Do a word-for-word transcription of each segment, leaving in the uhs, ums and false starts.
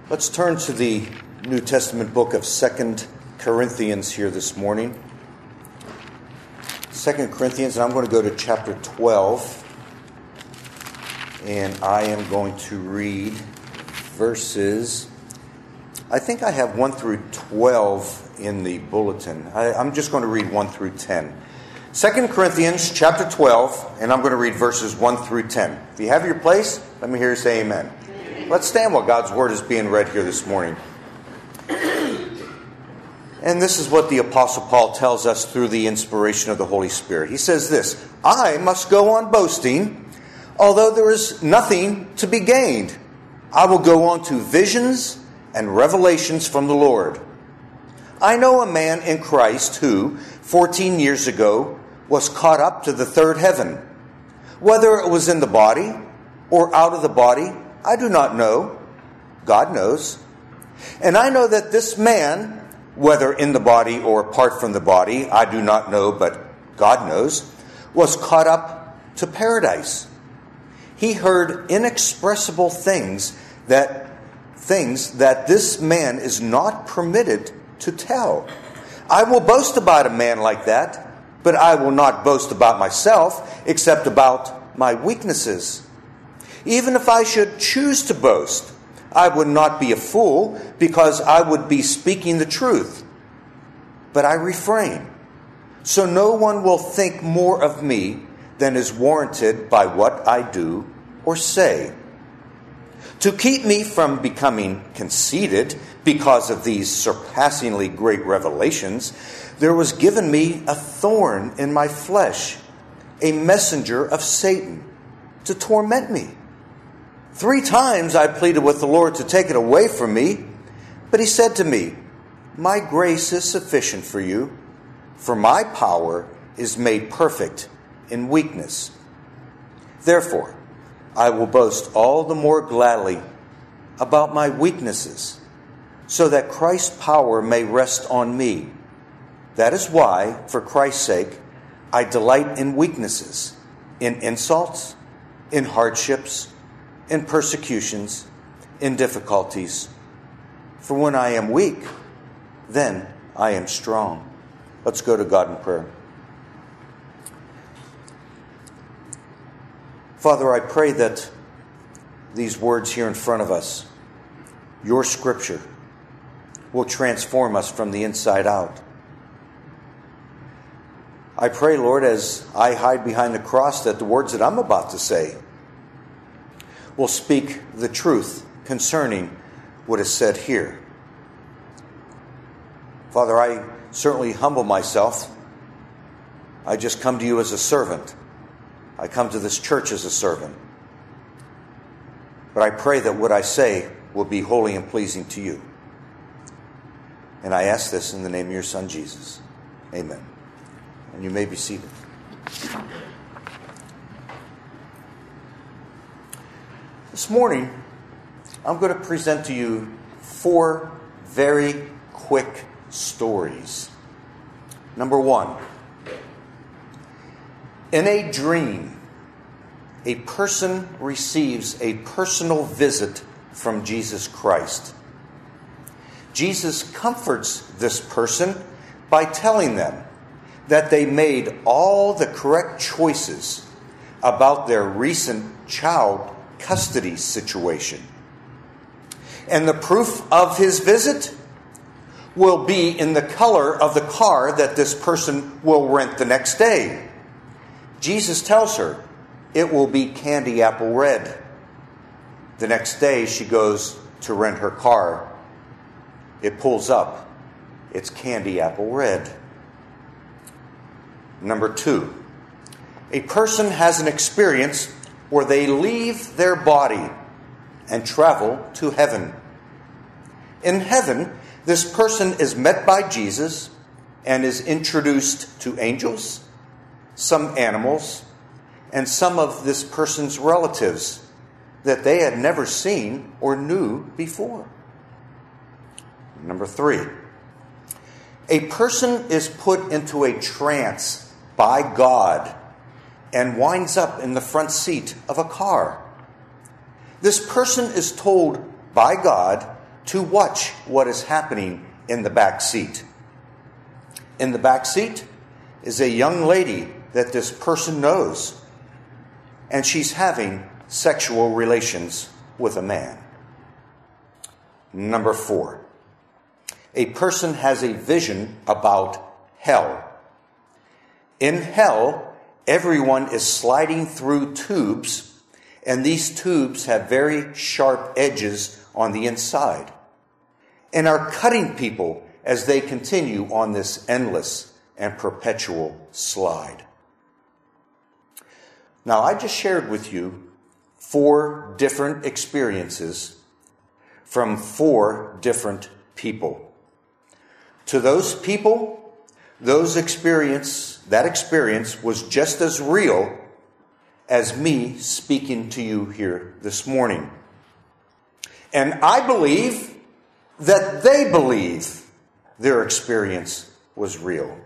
Let's turn to the New Testament book of Second Corinthians here this morning. Second Corinthians, and I'm going to go to chapter twelve. And I am going to read verses, I think I have one through twelve in the bulletin. I, I'm just going to read one through ten. Second Corinthians chapter twelve, and I'm going to read verses one through ten. If you have your place, let me hear you say amen. Let's stand while God's word is being read here this morning. And this is what the Apostle Paul tells us through the inspiration of the Holy Spirit. He says this, I must go on boasting, although there is nothing to be gained. I will go on to visions and revelations from the Lord. I know a man in Christ who, fourteen years ago, was caught up to the third heaven. Whether it was in the body or out of the body, I do not know. God knows. And I know that this man, whether in the body or apart from the body, I do not know, but God knows, was caught up to paradise. He heard inexpressible things that things that this man is not permitted to tell. I will boast about a man like that, but I will not boast about myself, except about my weaknesses. Even if I should choose to boast, I would not be a fool, because I would be speaking the truth. But I refrain, so no one will think more of me than is warranted by what I do or say. To keep me from becoming conceited because of these surpassingly great revelations, there was given me a thorn in my flesh, a messenger of Satan, to torment me. Three times I pleaded with the Lord to take it away from me, but he said to me, my grace is sufficient for you, for my power is made perfect in weakness. Therefore, I will boast all the more gladly about my weaknesses, so that Christ's power may rest on me. That is why, for Christ's sake, I delight in weaknesses, in insults, in hardships, in persecutions, in difficulties. For when I am weak, then I am strong. Let's go to God in prayer. Father, I pray that these words here in front of us, your scripture, will transform us from the inside out. I pray, Lord, as I hide behind the cross, that the words that I'm about to say will speak the truth concerning what is said here. Father, I certainly humble myself. I just come to you as a servant. I come to this church as a servant. But I pray that what I say will be holy and pleasing to you. And I ask this in the name of your Son, Jesus. Amen. And you may be seated. This morning, I'm going to present to you four very quick stories. Number one, in a dream, a person receives a personal visit from Jesus Christ. Jesus comforts this person by telling them that they made all the correct choices about their recent child custody situation. And the proof of his visit will be in the color of the car that this person will rent the next day. Jesus tells her it will be candy apple red. The next day she goes to rent her car. It pulls up. It's candy apple red. Number two, a person has an experience where they leave their body and travel to heaven. In heaven, this person is met by Jesus and is introduced to angels, some animals, and some of this person's relatives that they had never seen or knew before. Number three, a person is put into a trance by God and winds up in the front seat of a car. This person is told by God to watch what is happening in the back seat. In the back seat is a young lady that this person knows, and she's having sexual relations with a man. Number four, a person has a vision about hell. In hell, everyone is sliding through tubes, and these tubes have very sharp edges on the inside and are cutting people as they continue on this endless and perpetual slide. Now, I just shared with you four different experiences from four different people. To those people, those experience, that experience was just as real as me speaking to you here this morning. And I believe that they believe their experience was real.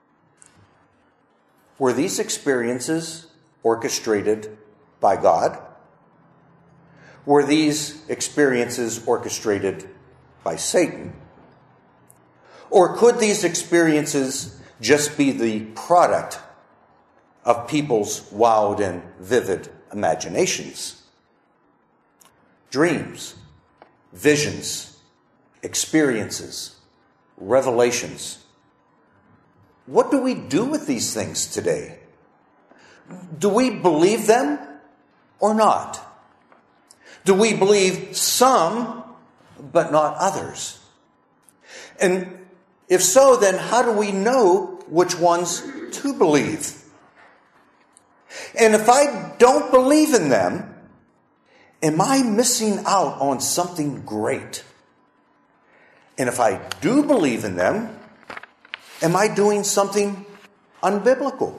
Were these experiences orchestrated by God? Were these experiences orchestrated by Satan? Or could these experiences just be the product of people's wild and vivid imaginations? Dreams, visions, experiences, revelations. What do we do with these things today? Do we believe them or not? Do we believe some, but not others? And if so, then how do we know which ones to believe? And if I don't believe in them, am I missing out on something great? And if I do believe in them, am I doing something unbiblical?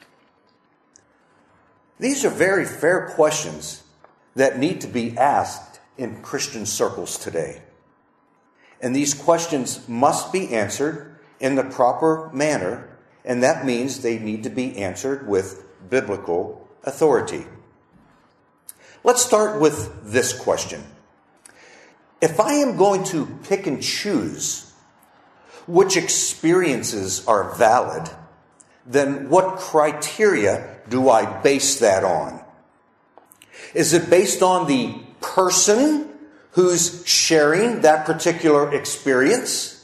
These are very fair questions that need to be asked in Christian circles today. And these questions must be answered in the proper manner, and that means they need to be answered with biblical authority. Let's start with this question. If I am going to pick and choose which experiences are valid, then what criteria do I base that on? Is it based on the person who's sharing that particular experience?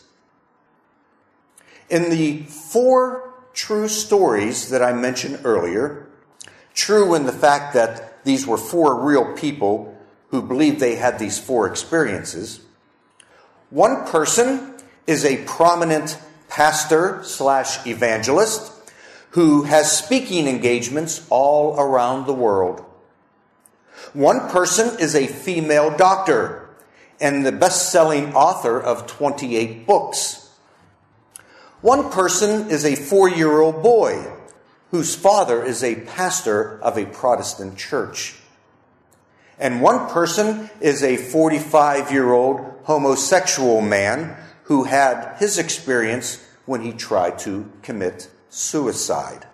In the four true stories that I mentioned earlier, true in the fact that these were four real people who believed they had these four experiences, one person is a prominent pastor slash evangelist who has speaking engagements all around the world. One person is a female doctor and the best-selling author of twenty-eight books. One person is a four-year-old boy whose father is a pastor of a Protestant church. And one person is a forty-five-year-old homosexual man who had his experience when he tried to commit suicide.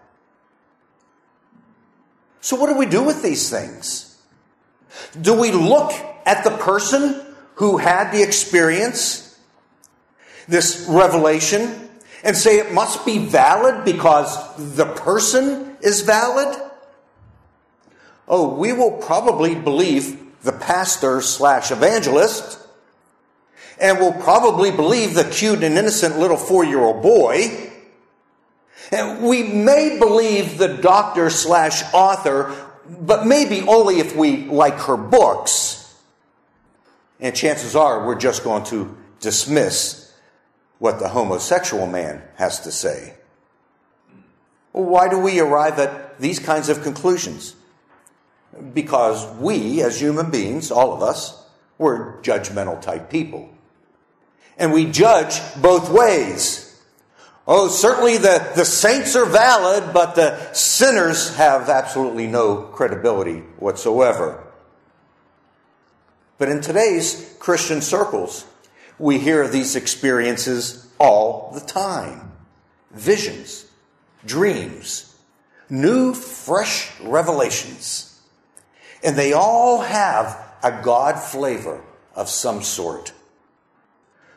So what do we do with these things? Do we look at the person who had the experience, this revelation, and say it must be valid because the person is valid? Oh, we will probably believe the pastor slash evangelist, and we'll probably believe the cute and innocent little four-year-old boy. And we may believe the doctor slash author, but maybe only if we like her books. And chances are we're just going to dismiss what the homosexual man has to say. Well, why do we arrive at these kinds of conclusions? Because we, as human beings, all of us, we're judgmental type people. And we judge both ways. Oh, certainly the, the saints are valid, but the sinners have absolutely no credibility whatsoever. But in today's Christian circles, we hear of these experiences all the time. Visions, dreams, new, fresh revelations. And they all have a God flavor of some sort.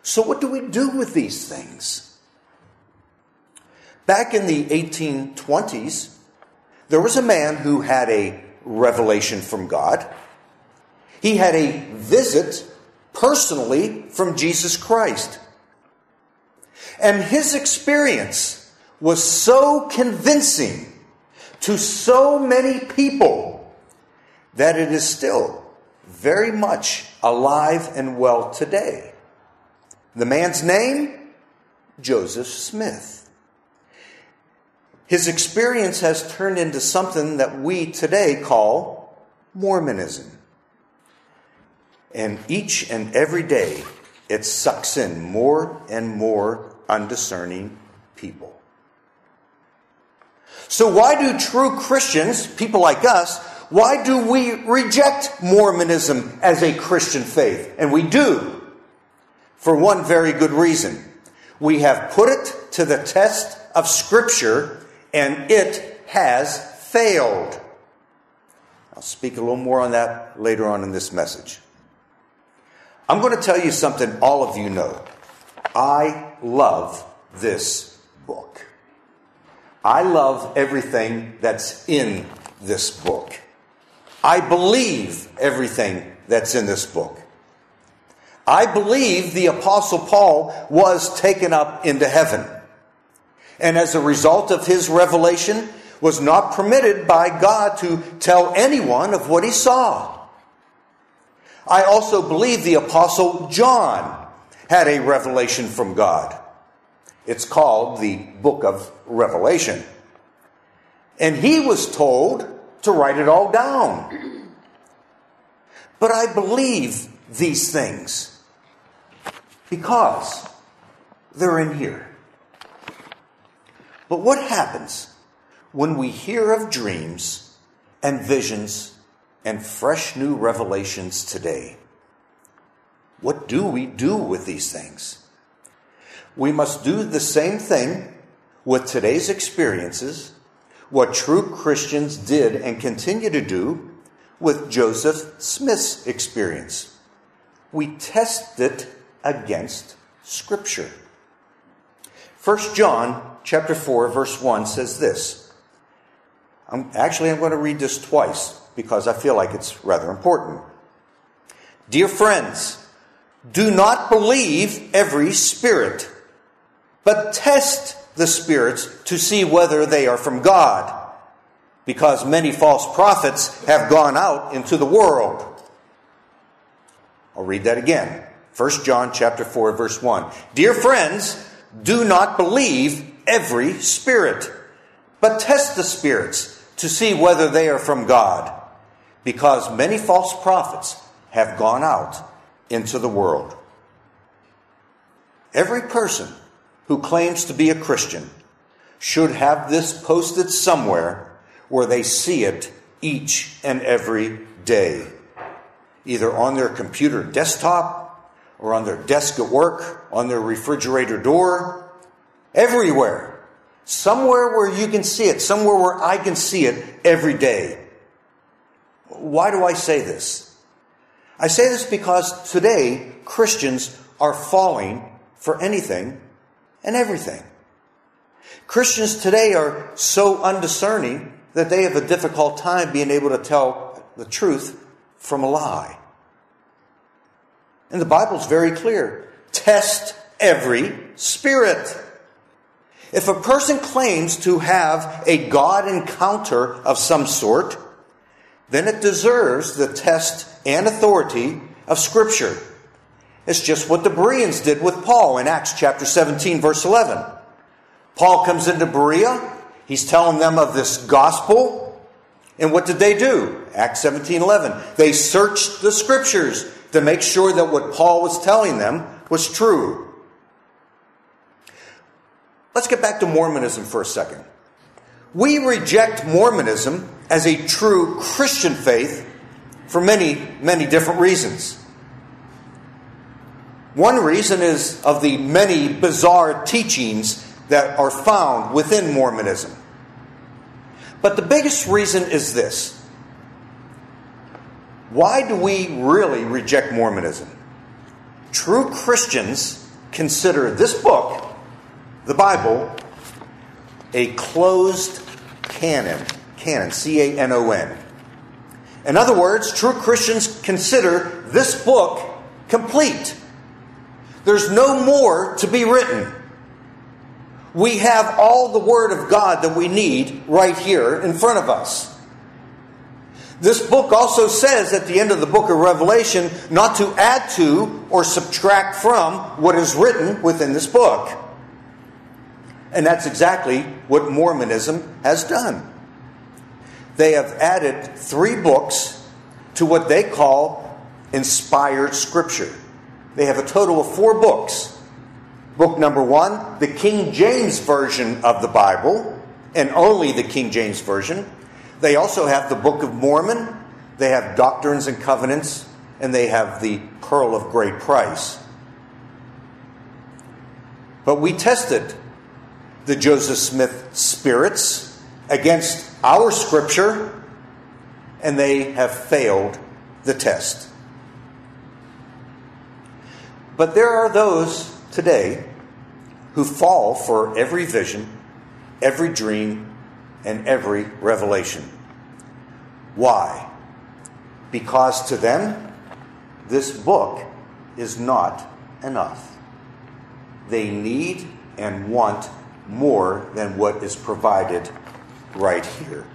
So what do we do with these things? Back in the eighteen twenties, there was a man who had a revelation from God. He had a visit personally from Jesus Christ. And his experience was so convincing to so many people that it is still very much alive and well today. The man's name? Joseph Smith. His experience has turned into something that we today call Mormonism. And each and every day, it sucks in more and more undiscerning people. So why do true Christians, people like us, why do we reject Mormonism as a Christian faith? And we do. For one very good reason. We have put it to the test of Scripture, and it has failed. I'll speak a little more on that later on in this message. I'm going to tell you something all of you know. I love this book. I love everything that's in this book. I believe everything that's in this book. I believe the Apostle Paul was taken up into heaven. And as a result of his revelation, was not permitted by God to tell anyone of what he saw. I also believe the Apostle John had a revelation from God. It's called the Book of Revelation. And he was told to write it all down. But I believe these things because they're in here. But what happens when we hear of dreams and visions and fresh new revelations today? What do we do with these things? We must do the same thing with today's experiences, what true Christians did and continue to do with Joseph Smith's experience. We test it against Scripture. First John chapter four, verse one says this. I'm, actually, I'm going to read this twice because I feel like it's rather important. Dear friends, do not believe every spirit, but test the spirits to see whether they are from God, because many false prophets have gone out into the world. I'll read that again. First John chapter four, verse one. Dear friends, do not believe every spirit, but test the spirits to see whether they are from God, because many false prophets have gone out into the world. Every person who claims to be a Christian should have this posted somewhere where they see it each and every day, either on their computer desktop or on their desk at work, on their refrigerator door, everywhere. Somewhere where you can see it, somewhere where I can see it every day. Why do I say this? I say this because today Christians are falling for anything and everything. Christians today are so undiscerning that they have a difficult time being able to tell the truth from a lie. And the Bible's very clear. Test every spirit. If a person claims to have a God encounter of some sort, then it deserves the test and authority of Scripture. It's just what the Bereans did with Paul in Acts chapter seventeen, verse eleven. Paul comes into Berea. He's telling them of this gospel. And what did they do? Acts seventeen, eleven. They searched the Scriptures to make sure that what Paul was telling them was true. Let's get back to Mormonism for a second. We reject Mormonism as a true Christian faith for many, many different reasons. One reason is of the many bizarre teachings that are found within Mormonism. But the biggest reason is this. Why do we really reject Mormonism? True Christians consider this book, the Bible, a closed canon. Canon, C A N O N. In other words, true Christians consider this book complete. There's no more to be written. We have all the Word of God that we need right here in front of us. This book also says at the end of the book of Revelation not to add to or subtract from what is written within this book. And that's exactly what Mormonism has done. They have added three books to what they call inspired scripture. They have a total of four books. Book number one, the King James Version of the Bible, and only the King James Version. They also have the Book of Mormon. They have Doctrines and Covenants, and they have the Pearl of Great Price. But we tested the Joseph Smith spirits against our scripture, and they have failed the test. But there are those today who fall for every vision, every dream, and every revelation. Why? Because to them, this book is not enough. They need and want more than what is provided right here.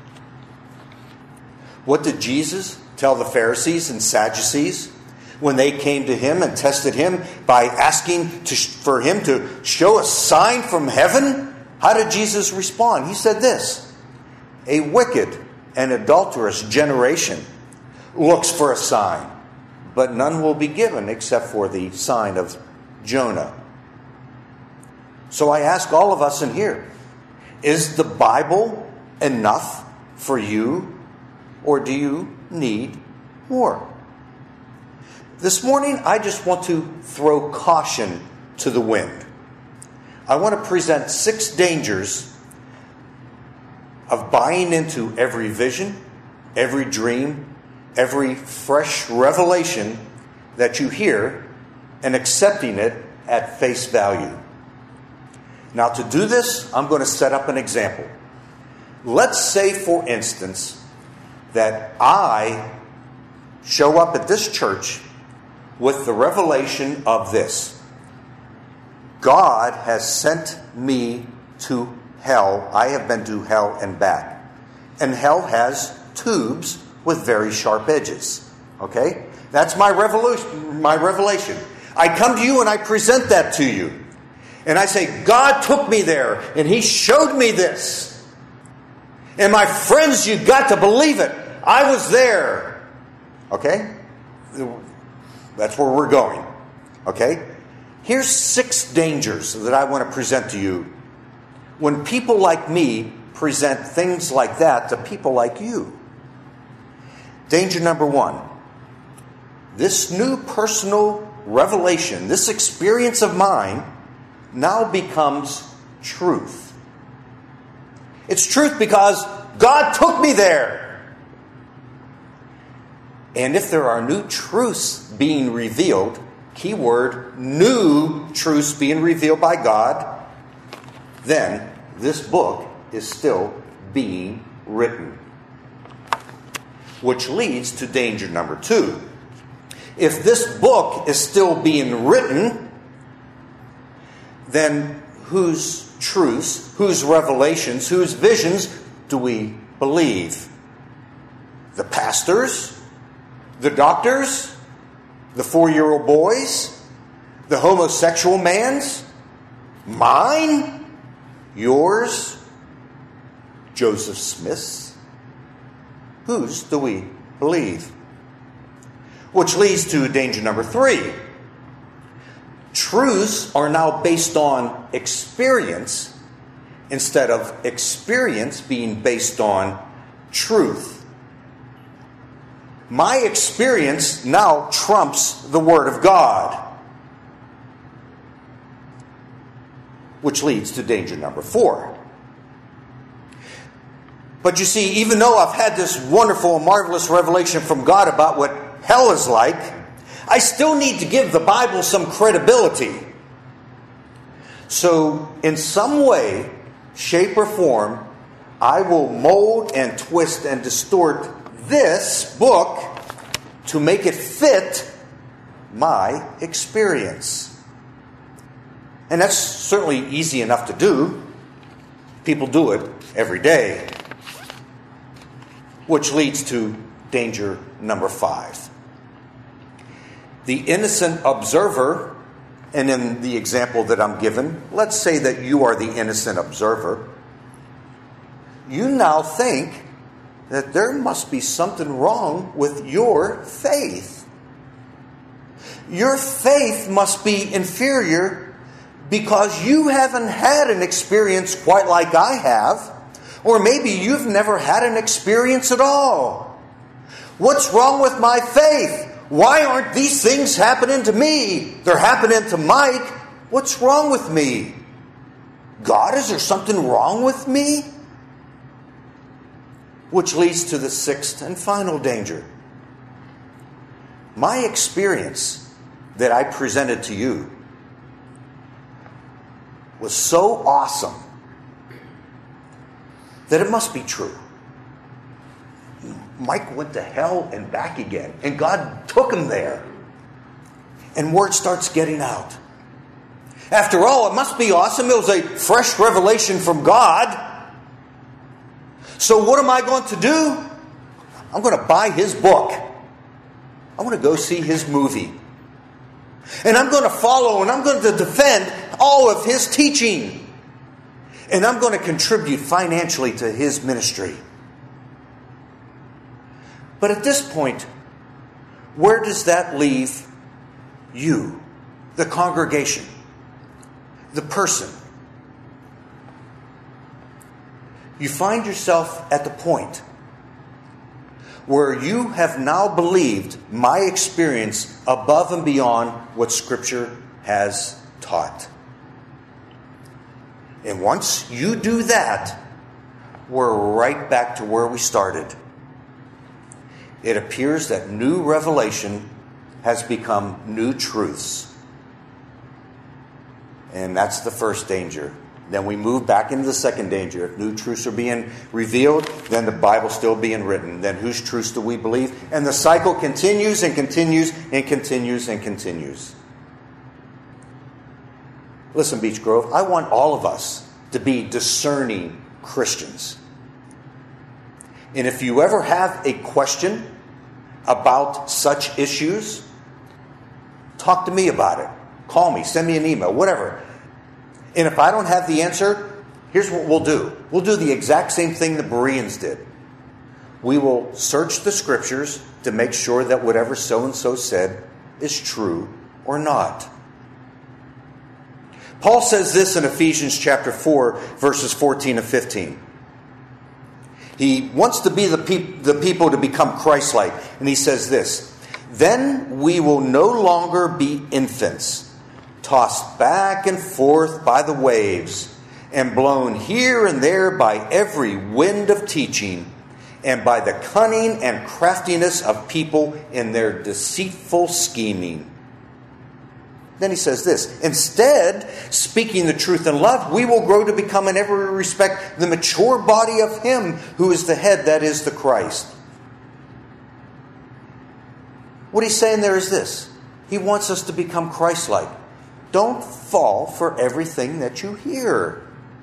What did Jesus tell the Pharisees and Sadducees when they came to him and tested him by asking to, for him to show a sign from heaven? How did Jesus respond? He said this: a wicked and adulterous generation looks for a sign, but none will be given except for the sign of Jonah. So I ask all of us in here, is the Bible enough for you, or do you need more? This morning, I just want to throw caution to the wind. I want to present six dangers of buying into every vision, every dream, every fresh revelation that you hear and accepting it at face value. Now, to do this, I'm going to set up an example. Let's say, for instance, that I show up at this church with the revelation of this: God has sent me to hell. I have been to hell and back. And hell has tubes with very sharp edges. Okay? That's my revolution, my revelation. I come to you and I present that to you. And I say, God took me there and He showed me this. And my friends, you got to believe it. I was there. Okay? That's where we're going. Okay? Here's six dangers that I want to present to you when people like me present things like that to people like you. Danger number one: this new personal revelation, this experience of mine, now becomes truth. It's truth because God took me there. And if there are new truths being revealed, keyword, new truths being revealed by God, then this book is still being written. Which leads to danger number two. If this book is still being written, then whose truths, whose revelations, whose visions do we believe? The pastors? The doctors? The four-year-old boys? The homosexual man's? Mine? Yours? Joseph Smith's? Whose do we believe? Which leads to danger number three. Truths are now based on experience instead of experience being based on truth. My experience now trumps the Word of God. Which leads to danger number four. But you see, even though I've had this wonderful, marvelous revelation from God about what hell is like, I still need to give the Bible some credibility. So, in some way, shape, or form, I will mold and twist and distort this book to make it fit my experience. And that's certainly easy enough to do. People do it every day. Which leads to danger number five. The innocent observer, and in the example that I'm given, let's say that you are the innocent observer. You now think that there must be something wrong with your faith. Your faith must be inferior because you haven't had an experience quite like I have, or maybe you've never had an experience at all. What's wrong with my faith? Why aren't these things happening to me? They're happening to Mike. What's wrong with me? God, is there something wrong with me? Which leads to the sixth and final danger. My experience that I presented to you was so awesome that it must be true. Mike went to hell and back again, and God took him there. And word starts getting out. After all, it must be awesome. It was a fresh revelation from God. So what am I going to do? I'm going to buy his book. I'm going to go see his movie. And I'm going to follow and I'm going to defend all of his teaching. And I'm going to contribute financially to his ministry. But at this point, where does that leave you, the congregation, the person? You find yourself at the point where you have now believed my experience above and beyond what Scripture has taught. And once you do that, we're right back to where we started. It appears that new revelation has become new truths. And that's the first danger. Then we move back into the second danger. If new truths are being revealed, then the Bible's still being written. Then whose truths do we believe? And the cycle continues and continues and continues and continues. Listen, Beech Grove, I want all of us to be discerning Christians. And if you ever have a question about such issues, talk to me about it. Call me, send me an email, whatever. And if I don't have the answer, here's what we'll do. We'll do the exact same thing the Bereans did. We will search the Scriptures to make sure that whatever so-and-so said is true or not. Paul says this in Ephesians chapter four, verses fourteen and fifteen. He wants to be the, peop- the people to become Christ-like. And he says this, "Then we will no longer be infants, tossed back and forth by the waves, and blown here and there by every wind of teaching, and by the cunning and craftiness of people in their deceitful scheming." Then he says this, "Instead, speaking the truth in love, we will grow to become in every respect the mature body of Him who is the head, that is the Christ." What he's saying there is this. He wants us to become Christ-like. Don't fall for everything that you hear.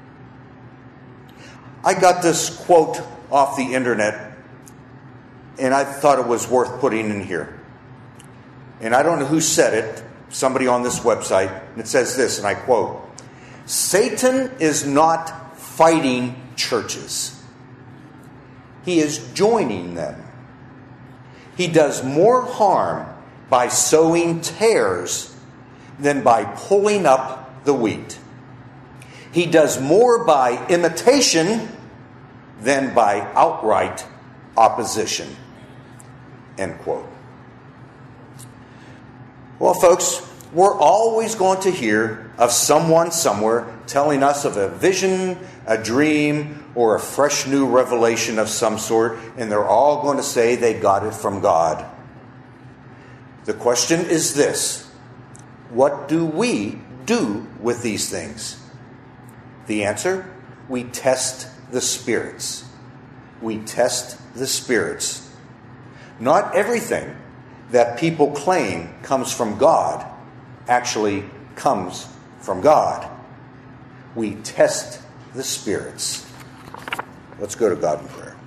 I got this quote off the internet, and I thought it was worth putting in here. And I don't know who said it. Somebody on this website. And it says this, and I quote, "Satan is not fighting churches. He is joining them. He does more harm by sowing tares than by pulling up the wheat. He does more by imitation than by outright opposition." End quote. Well, folks, we're always going to hear of someone somewhere telling us of a vision, a dream, or a fresh new revelation of some sort, and they're all going to say they got it from God. The question is this: what do we do with these things? The answer, we test the spirits. We test the spirits. Not everything that people claim comes from God actually comes from God. We test the spirits. Let's go to God in prayer.